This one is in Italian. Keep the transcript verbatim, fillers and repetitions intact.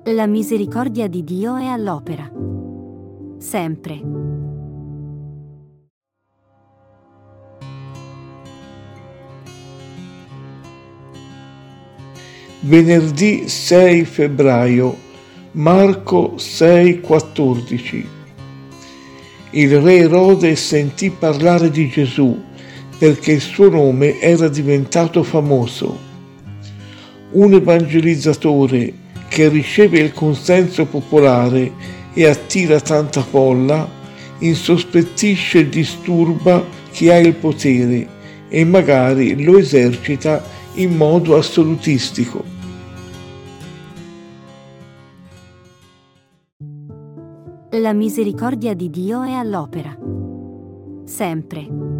La misericordia di Dio è all'opera. Sempre. Venerdì sei febbraio, Marco sei quattordici. Il re Erode sentì parlare di Gesù perché il suo nome era diventato famoso. Un evangelizzatore che riceve il consenso popolare e attira tanta folla, insospettisce e disturba chi ha il potere e magari lo esercita in modo assolutistico. La misericordia di Dio è all'opera. Sempre.